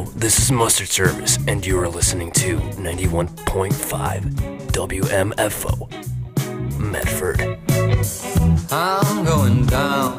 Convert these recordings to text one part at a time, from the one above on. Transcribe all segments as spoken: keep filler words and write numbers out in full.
this is Mustard Service, and you are listening to ninety-one point five W M F O, Medford. I'm going down.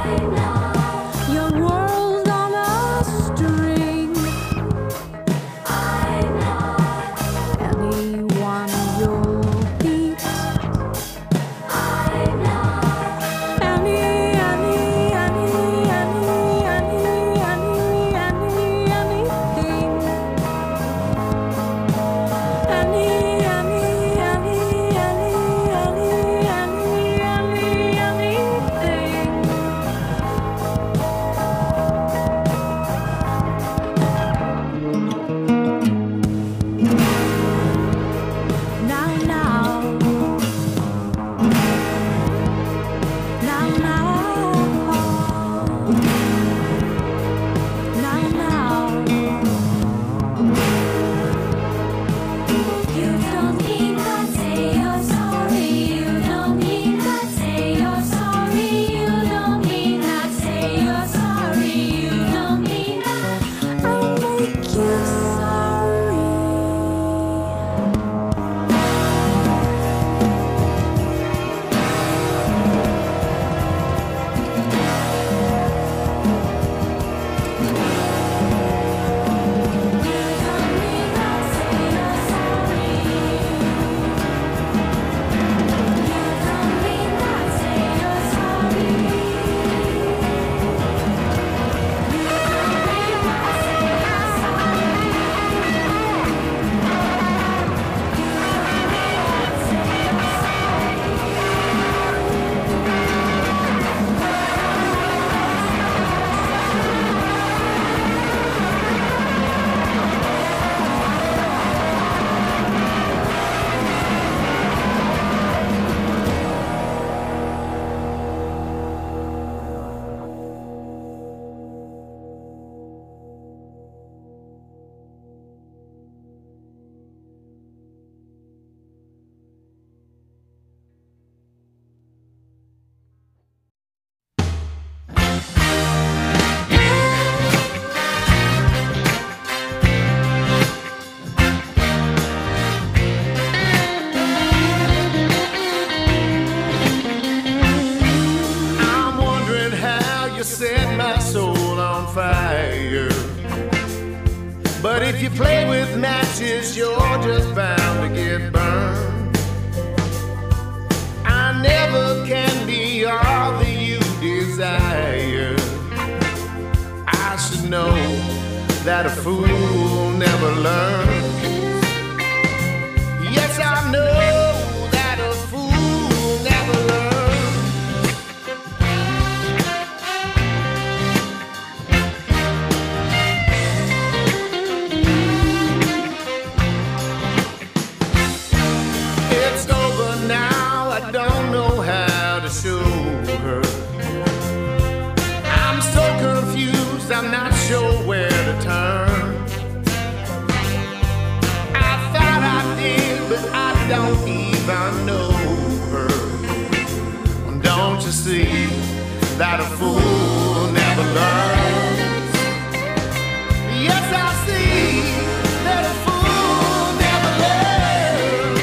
But if you play with matches, you're just bound to get burned. I never can be all that you desire. I should know that a fool never learns. Yes, I know that a fool never learns. It's over now, I don't know how to show her. I'm so confused, I'm not sure where to turn. I thought I did, but I don't even know her. Don't you see that a fool never learns? Yes, I see that a fool never learns.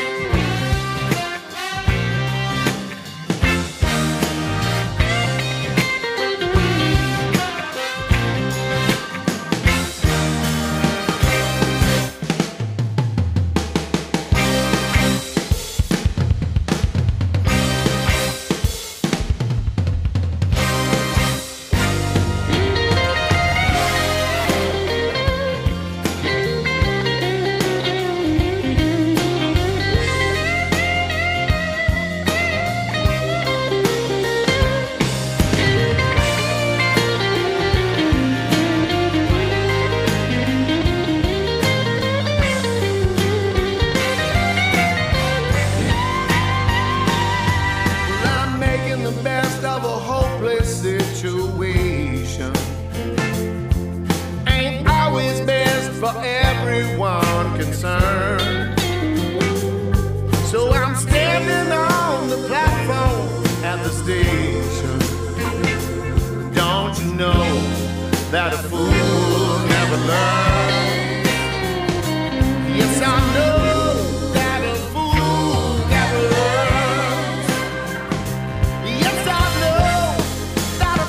Situation ain't always best for everyone concerned. So I'm standing on the platform at the station. Don't you know that a fool never learns? Yes, I know that a fool never learns. Yes, I know that a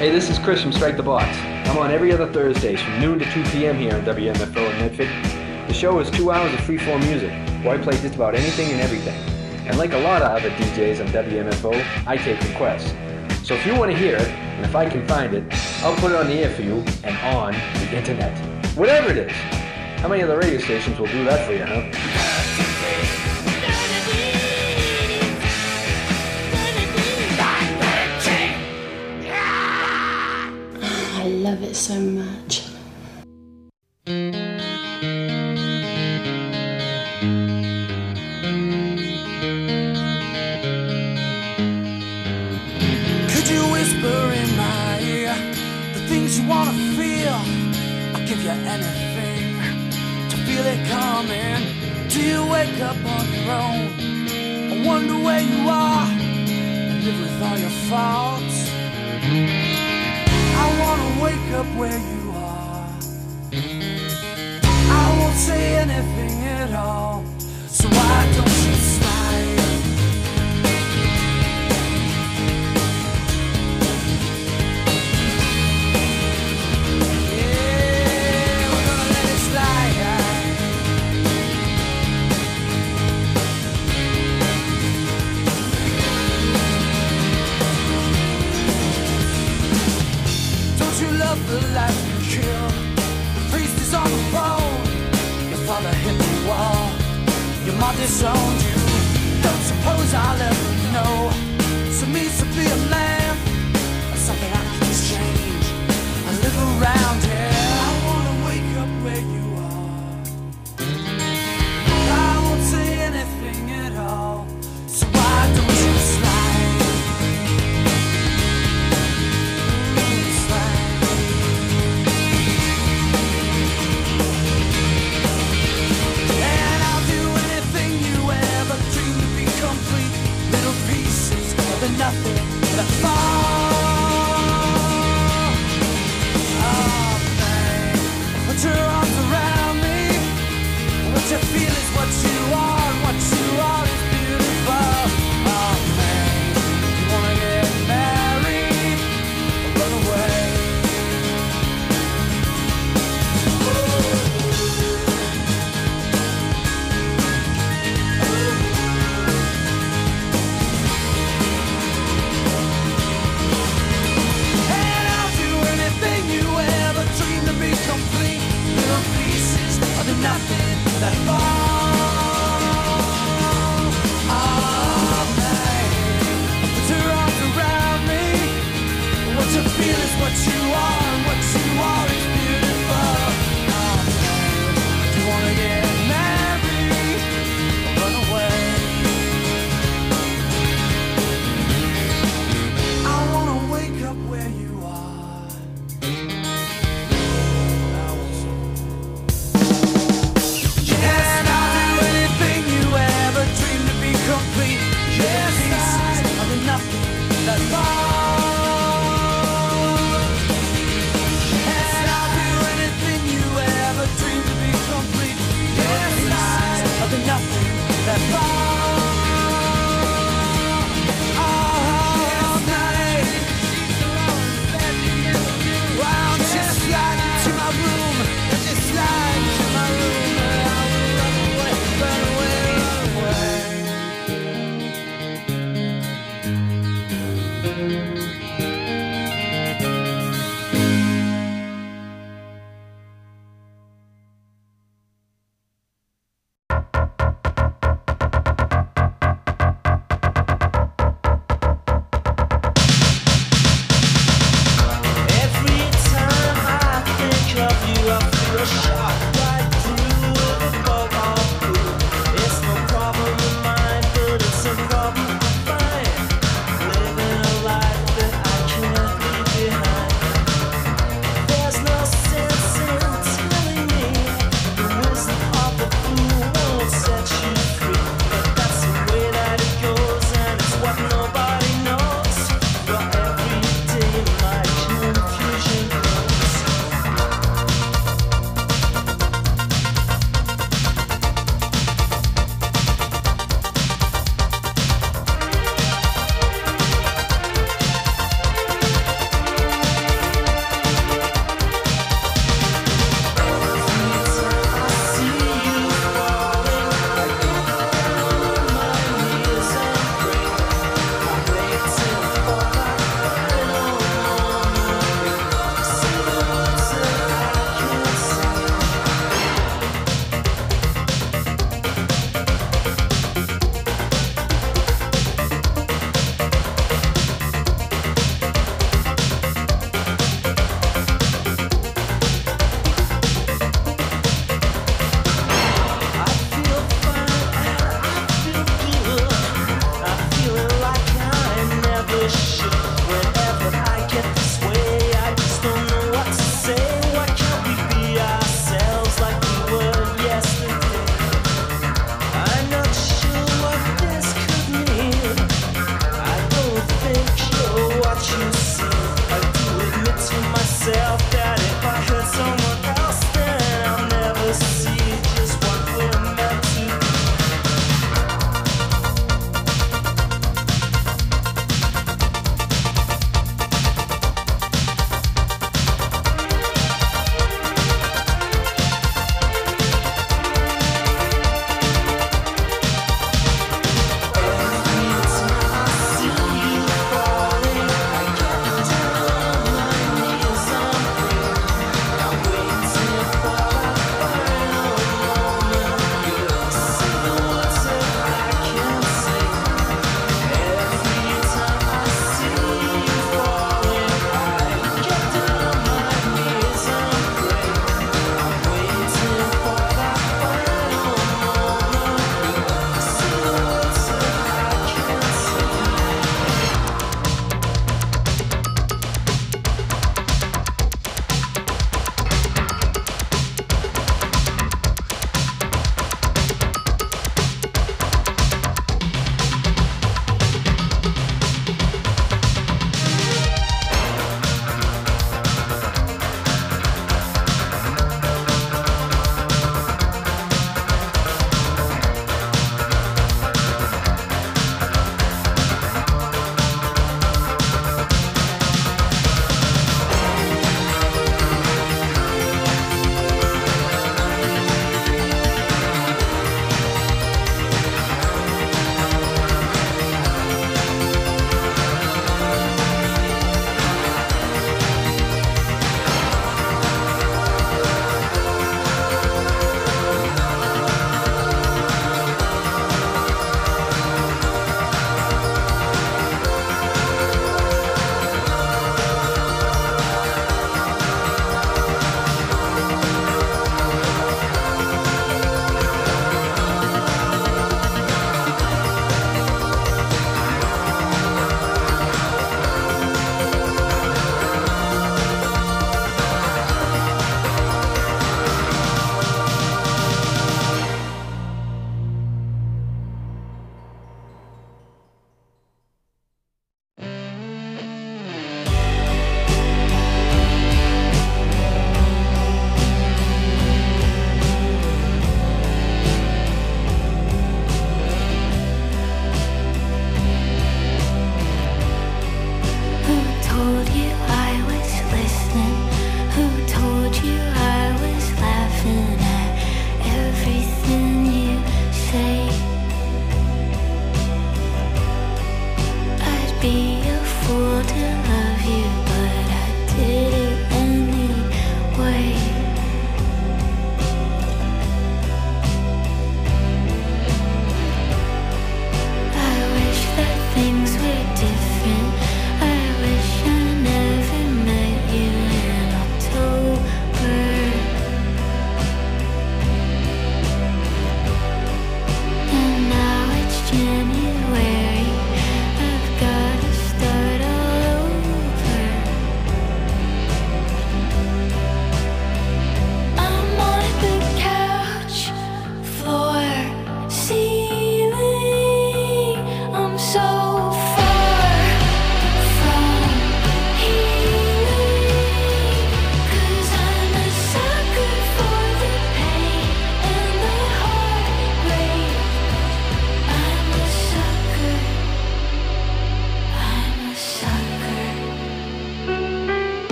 Hey, this is Chris from Strike the Box. I'm on every other Thursdays from noon to two p.m. here on W M F O in Medford. The show is two hours of free-form music, where I play just about anything and everything. And like a lot of other D Js on W M F O, I take requests. So if you want to hear it, and if I can find it, I'll put it on the air for you and on the internet. Whatever it is. How many other radio stations will do that for you, huh? I love it so much. Could you whisper in my ear the things you wanna feel? I'll give you anything to feel it coming. Do you wake up on your own? I wonder where you are and live with all your faults. I wanna wake up where you are. I won't say anything at all. So why don't you slide? Yeah, we're gonna let it slide. Don't you love the life you killed? The priest is on the phone. Your father hit the wall. Your mom disowned you. Don't suppose I'll ever know. So means to be a man or something I can change. I live around here. I wanna wake up where you are. I won't say anything at all. So why don't you slide? Ooh, slide. And I'll do anything you ever dreamed to be complete. Little pieces of the nothing that fall. Oh, man. Put your arms around me. What you feel is what you are, and what you are is beautiful. Oh, man. You wanna get married or run away? And I'll do anything you ever dreamed to be complete. Little pieces of the nothing that fall.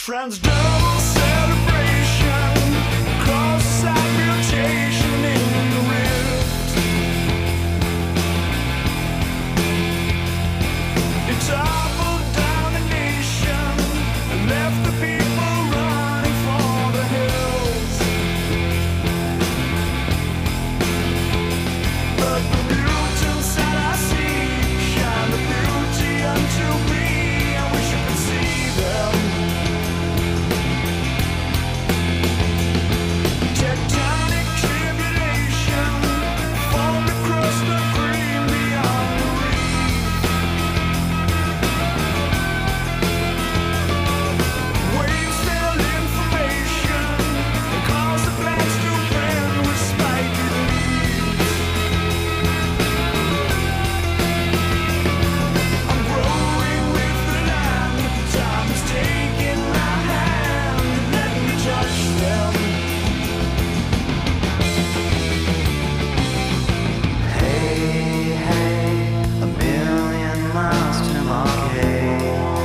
Transdermal celebration, cross-site mutation in the rift. It toppled down the nation and left the people running for the hills. But the mutants that I see shine the beauty unto me. I wish I could see them. Tectonic tribulation formed across the green beyond the reef. Waves filled information and caused the plants to bend with spiky leaves. I'm growing with the land. Time is taking my hand. Let me touch them. Hey, hey, a billion miles to Marquette.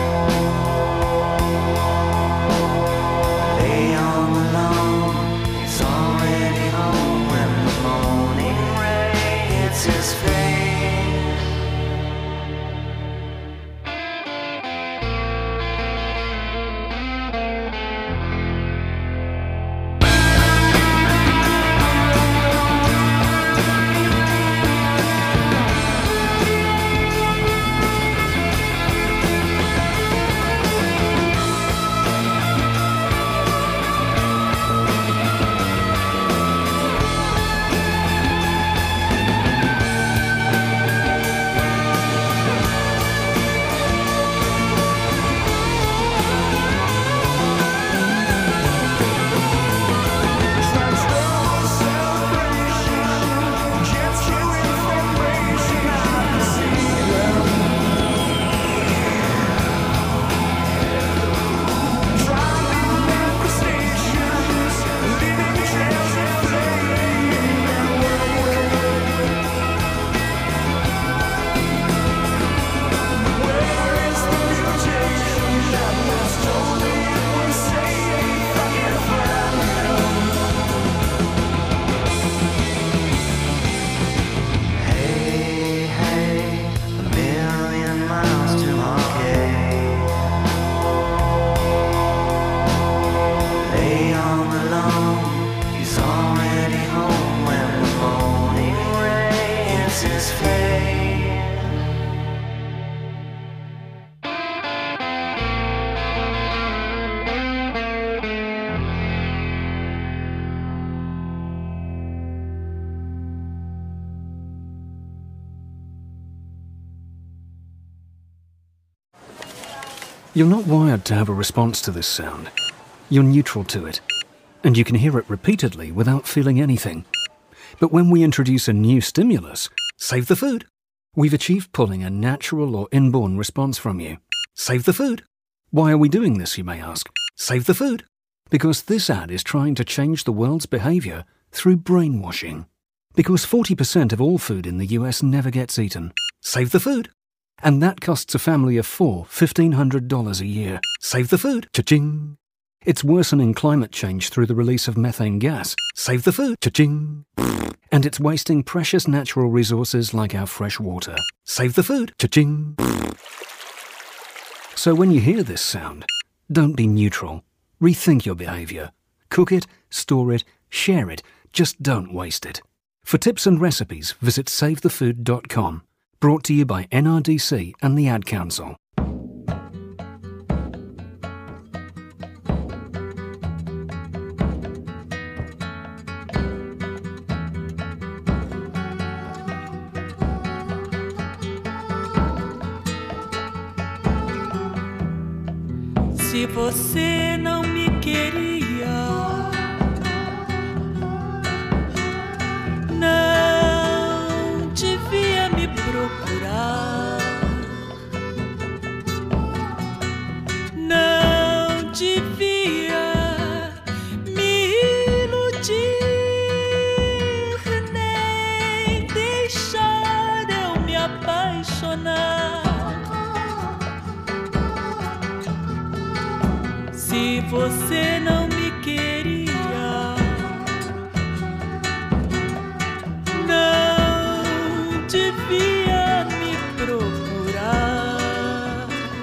Lay on the lawn, he's already home when the morning rain hits his face. Transdermal celebration, jets you information. I can see them. Driving manifestations, living trails of flame and work. Where is the mutation that was told me it was safe? I can't find them. Hey, hey, a million miles to Marquette. Lay on the lawn, he's already home when the morning rain hits his face. You're not wired to have a response to this sound. You're neutral to it, and you can hear it repeatedly without feeling anything. But when we introduce a new stimulus, save the food, we've achieved pulling a natural or inborn response from you. Save the food. Why are we doing this, you may ask? Save the food. Because this ad is trying to change the world's behavior through brainwashing. Because forty percent of all food in the U S never gets eaten. Save the food. And that costs a family of four fifteen hundred dollars a year. Save the food. Cha-ching. It's worsening climate change through the release of methane gas. Save the food. Cha-ching. And it's wasting precious natural resources like our fresh water. Save the food. Cha-ching. So when you hear this sound, don't be neutral. Rethink your behavior. Cook it, store it, share it. Just don't waste it. For tips and recipes, visit save the food dot com. Brought to you by N R D C and the Ad Council. Se você não me queria, não devia me procurar, não devia me iludir, nem deixar eu me apaixonar. Se você não me queria, não devia me procurar,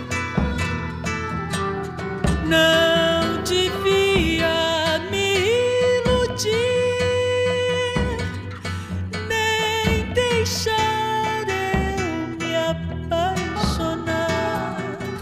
não devia me iludir, nem deixar eu me apaixonar.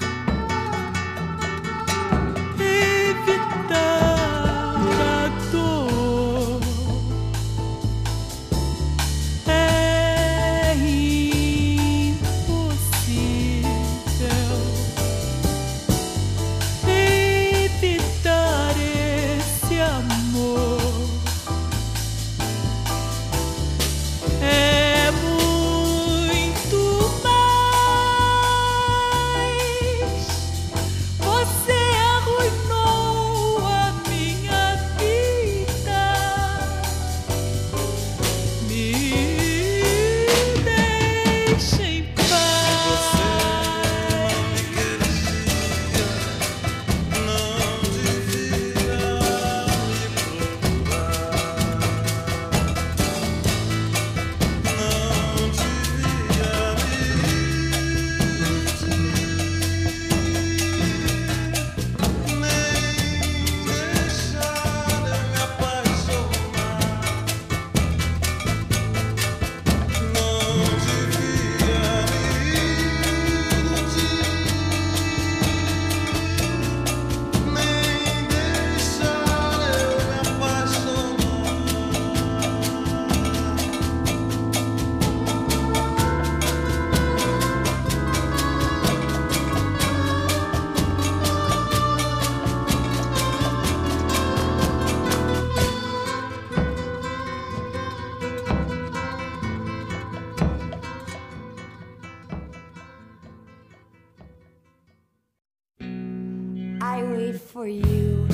I wait for you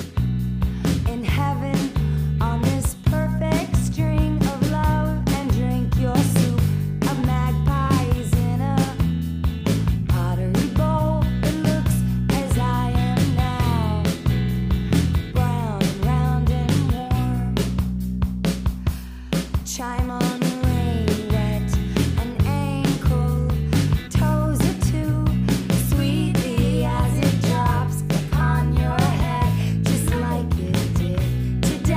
in heaven on this perfect string of love and drink your soup of magpies in a pottery bowl that looks as I am now, brown and round and warm. Chime on the rain, wet and ankle, toes are too sweetly as it drops on your head, just like it did today.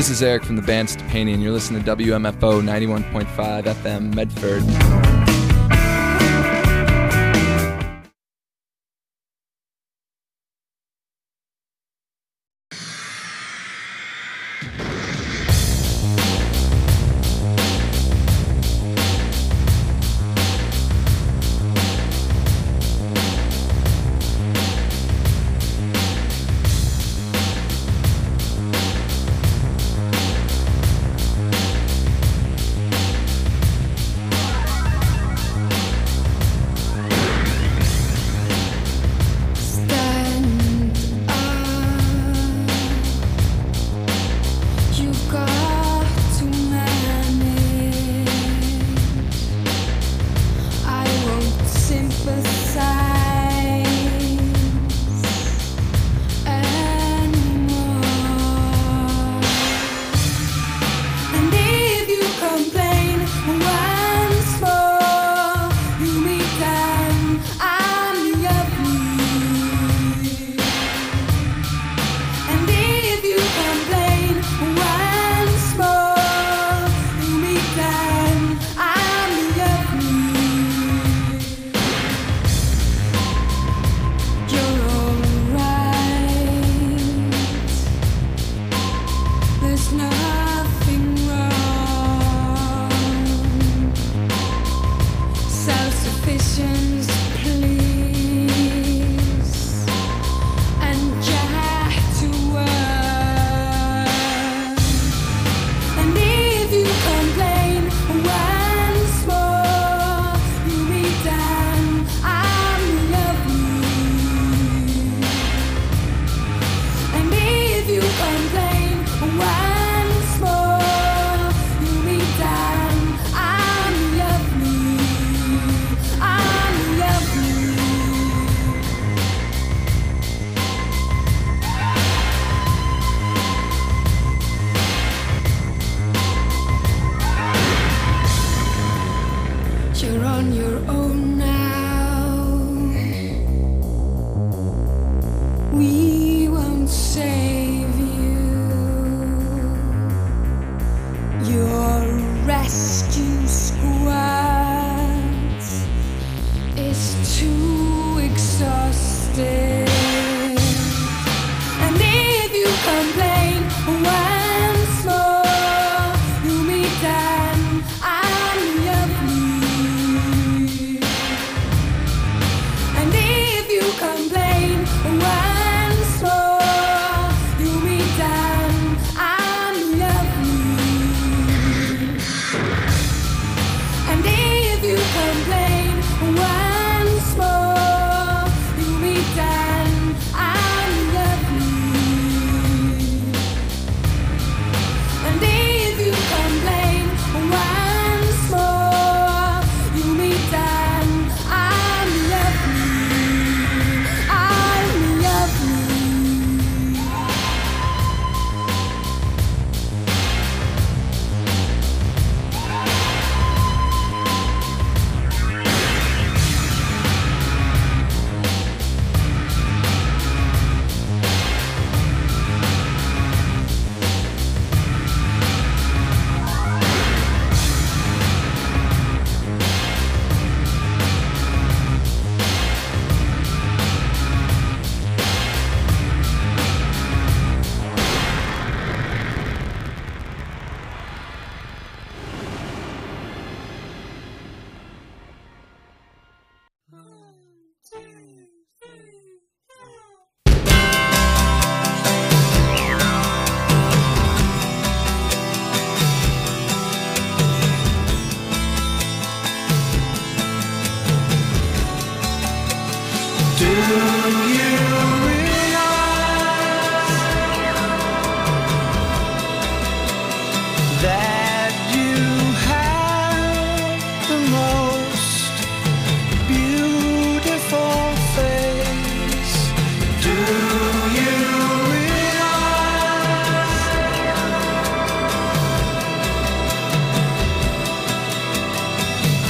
This is Eric from the band Stepani, and you're listening to W M F O ninety-one point five F M Medford.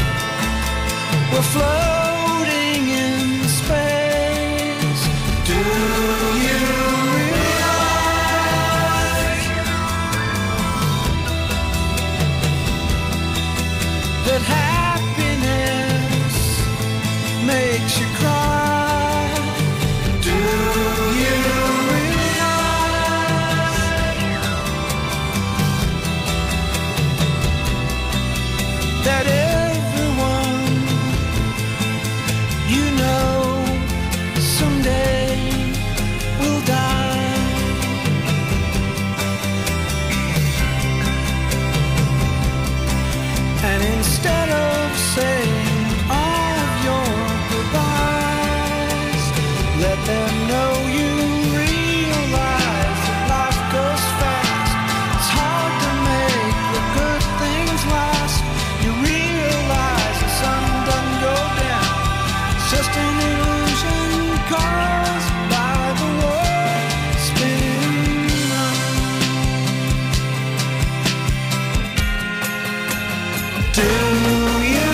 We're floating in space. Do just an illusion caused by the world spinning round. Do you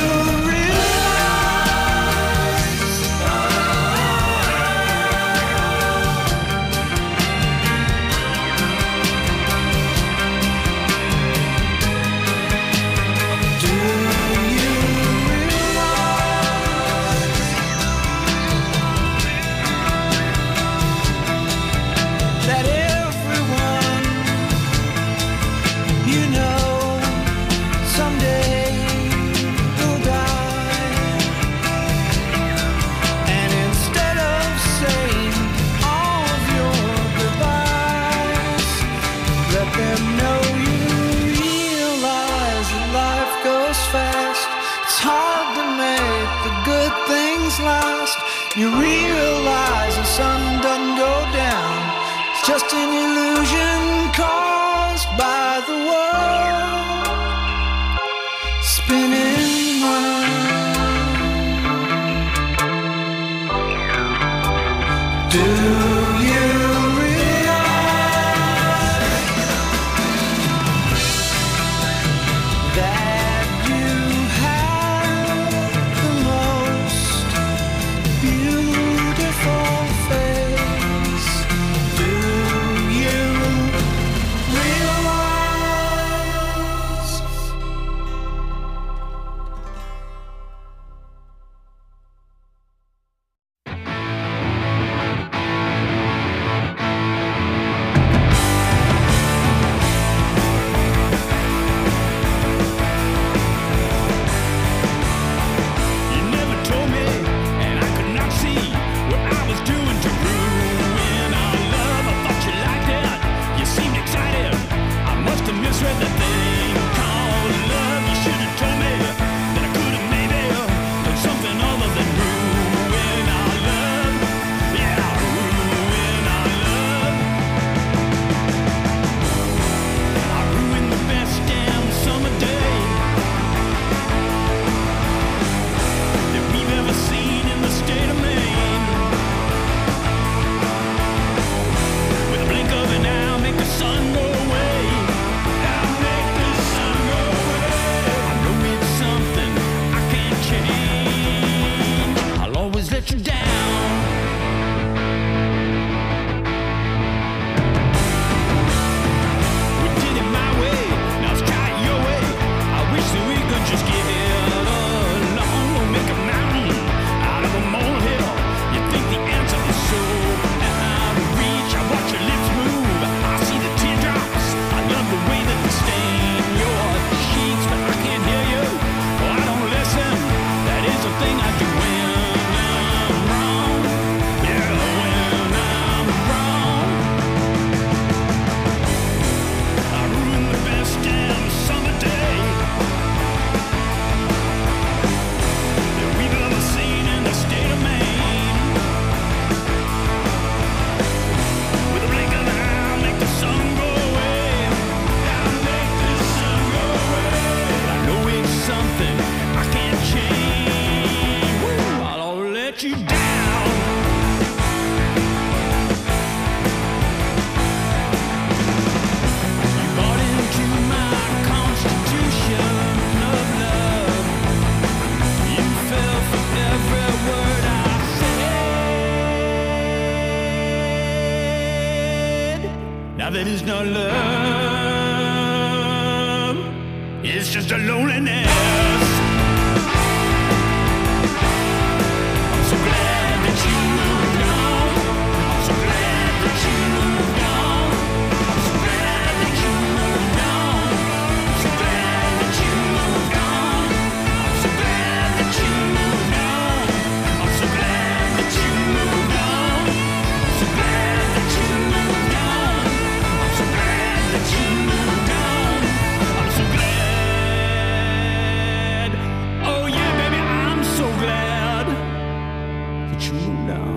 last, you realize the sun doesn't go down. It's just an illusion caused by the world spinning round. Do you realize that you have the most beautiful face? Do you realize? You never told me, and I could not see what I was doing to ruin our love. I thought you liked it, you seemed excited. I must have misread the thing called love. You should have told me that I could have maybe done something other than ruin our love. Yeah, ruin our love. I ruined the best damn summer day that we've ever seen in the state of Maine. With a blink of an eye, I'll make the sun go away. I'll make the sun go away. I know it's something I can't change. I'll always let you down. We did it my way, now let's try it your way. I wish that we could just get along. We'll make a mountain out of a molehill. You think the answer is so out of reach? I watch your lips move, I see the teardrops. I love the way that they stain your cheeks, but I can't hear you. Oh, I don't listen. That is the thing I do when I'm wrong. Yeah, when I'm wrong. I ruined the best damn summer day that we've ever seen in the state of Maine. With a blink of an eye, I'll make the sun go away. I'll make the sun go away. I know it's something I can't change. Woo, I'll let you down. You bought into my constitution of love. You fell for every word I said. Now that is not love, it's just a loneliness. I'm so glad that you moved on. I'm so glad that you moved on. I'm so glad that you moved on. I'm so glad that you moved on. I'm so glad that you moved on. I'm so glad that you moved on. I'm so glad that you moved on. I'm so glad that you moved on. I'm so glad. Oh yeah, baby, I'm so glad that you moved on.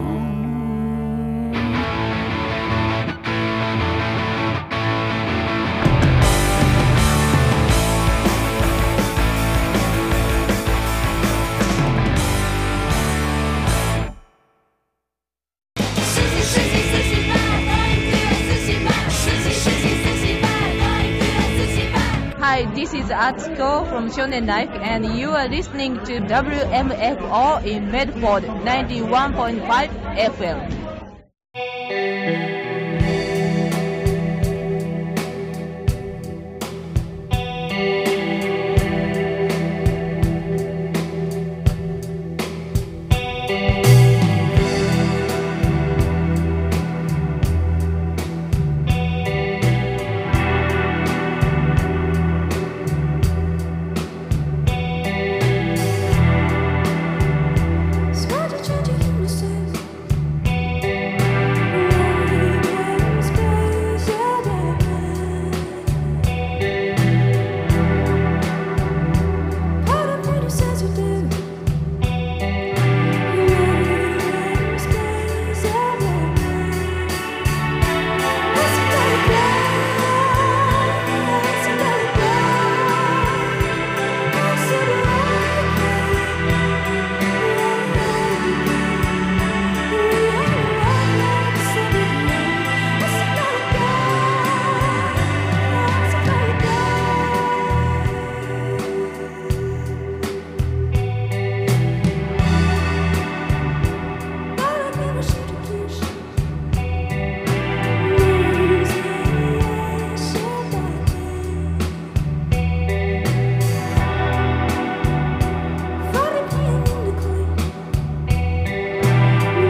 Atsuko from Shonen Life, and you are listening to W M F O in Medford ninety-one point five F M.